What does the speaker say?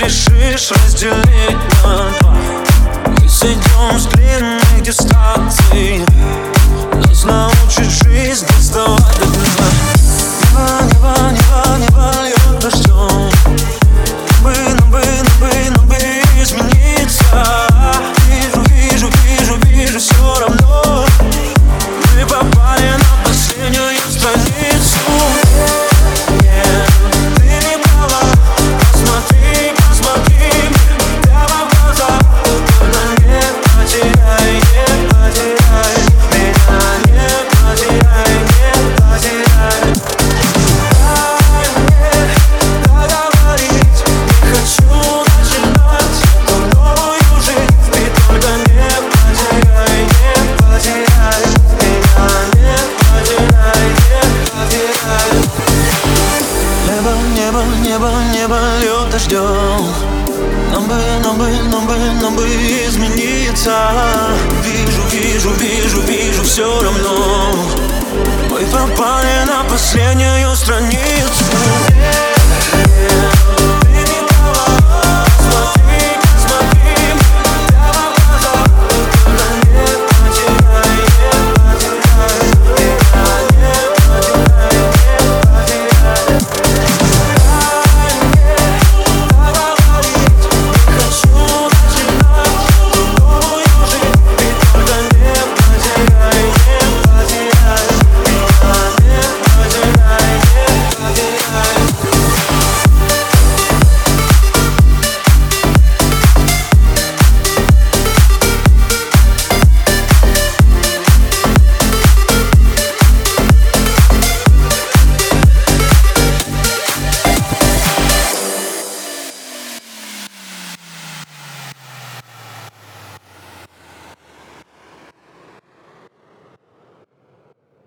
решишь разделить на два. Мы сойдем с длинных дистанций, нас научит жизнь доставать до дна. Небо льет дождем, нам бы измениться. Вижу, все равно мы попали на последнюю страницу. Ты не права, посмотри прямо в глаза. Только не потеряй меня, не потеряй. Дай мне договорить, не хочу начинать эту новую жизнь. Ты только не потеряй меня, не потеряй. Небо льет дождем, нам бы измениться. Вижу, все равно мы попали на последнюю страницу.